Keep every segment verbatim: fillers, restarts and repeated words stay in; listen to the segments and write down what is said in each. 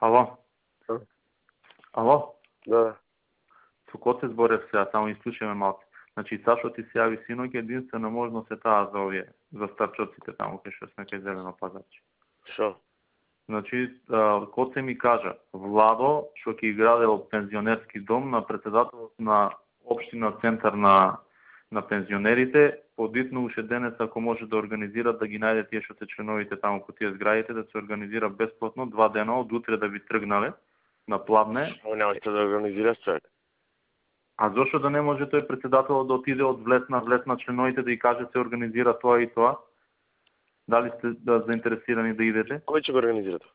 Ало? А? Ало? Да. Со ко се зборев сега, само изслушаме малко. Значи, Сашо ти се јави синоќ, единствено можно се таа за овие, за старчоците таму кај што сме кај Зелено пазарче. Шо? Значи, коце ми кажа, Владо, што ќе иградел пензионерски дом на председателот на општина центар на на пензионерите, подитно уште денес ако може да организира да ги најде тие што се членовите таму по тие зградите, да се организира бесплатно два дена од утре да би тргнале на Пладне. Шо нема што да организира човек? А зошто да не може тој председателот да отиде од влез на влез на членовите да и каже се организира тоа и тоа? Дали сте да, заинтересирани да идете? Кој ќе го организира тоа?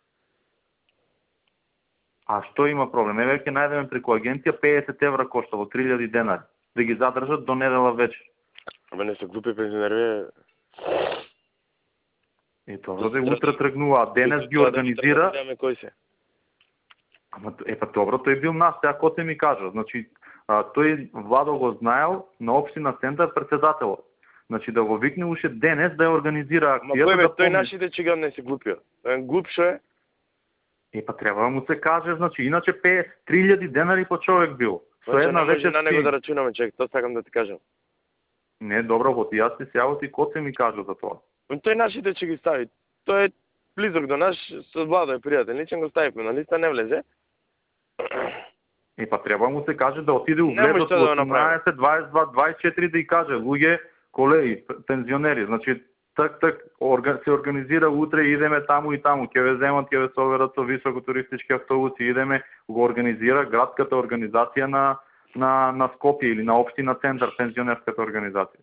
А што има проблем? Еве ќе најдеме преку агенција педесет евра коштало, три илјади денари. Да ги задржат до недела вечер. Абе не се глупи пензионери. И тоа да утре тргнува, денес ги организира. Да кој се? Ама е па добро, тој бил нас, сега кој ми кажа. Значи, а, тој Владо го знаел на општина центар председателот. Значи да го викне уште денес да ја организира акцијата. Ама кој бе, да тој помни... нашите чига не се глупија. Тој глуп шо е? Е па треба да му се каже, значи иначе педесет три илјади денари по човек бил. Со Значи, една не може вечер на него да рачунаме, човек, тоа сакам да ти кажам. Не, добро, вот и јас ти се јавот и кој ми кажа за тоа. Тој нашите ќе ги стави. Тој е близок до наш, со Владо е пријател. Ничен го ставивме на листа, не влезе. Е па треба му се каже да отиде у Нема влезот што да го осумнаесет, дваесет и два, дваесет и четири да и каже, луѓе, колеги, пензионери, значи так так орга, се организира утре, идеме таму и таму, ќе ве земат, ќе ве соверат со високотуристички автобуси, идеме, го организира градската организација на на на Скопје или на општина центар, пензионерската организација.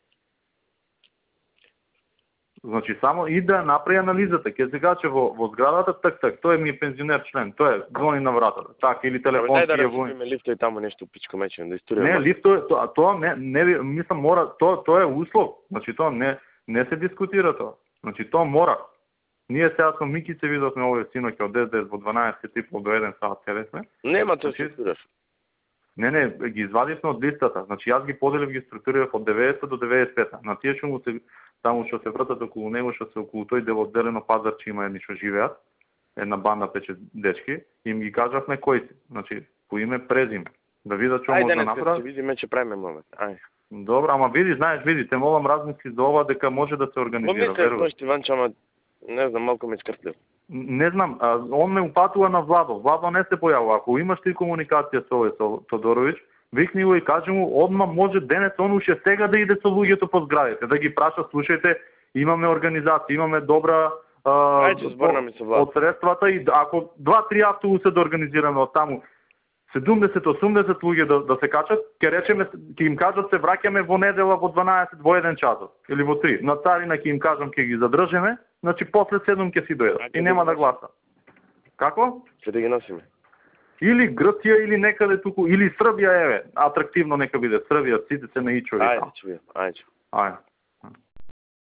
Значи само и да направи анализата, ќе се каже во во зградата так так, тој ми е пензионер член, тој е звони на вратата. Така или телефонски да ја вони. да лифто и таму нешто пичко мечен да историја. Не, лифто е тоа, тоа не не мислам мора, тоа тоа е услов. Значи тоа не не се дискутира тоа. Значи тоа мора. Ние сега со Мики се видовме овој синоќ од десет до дванаесет и пол до еден сат седевме. Нема тоа Значи, се стураш. Не, не, ги извадивме од листата. Значи јас ги поделив, ги структурирав од деветдесет до деветдесет и пета. На тие што му се таму што се вртат околу него, што се околу тој дел од Зелено пазарче има едни што живеат, една банда пет дечки, им ги кажавме кои се. Значи по име, презиме, да видат што може да направат. Ајде, ќе видиме, ќе правиме момент. Ај. Добро, ама види, знаеш, види, те молам размисли за ова дека може да се организира. Помисле, ношти Иванчо, ама не знам, малку ме скртлив. Не знам, а, он ме упатува на Владо. Владо не се појавува. Ако имаш ти комуникација со овој со Тодоровиќ, викни го и кажи му, одма може денес он уште сега да иде со луѓето по зградите, да ги праша, слушајте, имаме организација, имаме добра а, Ајде, зборна ми со Владо. од средствата и ако два-три автобуса да организираме од таму, седумдесет до осумдесет луѓе да, да се качат, ќе речеме, ќе им кажат се враќаме во недела во дванаесет во еден часот или во три. На Царина ќе им кажам ќе ги задржиме, значи после седум ќе си дојдат и нема да гласа. Како? Ќе да ги носиме. Или Грција или некаде туку или Србија еве, атрактивно нека биде Србија, сите се на ичови. Ајде, ќе видам. Ајде. Ајде.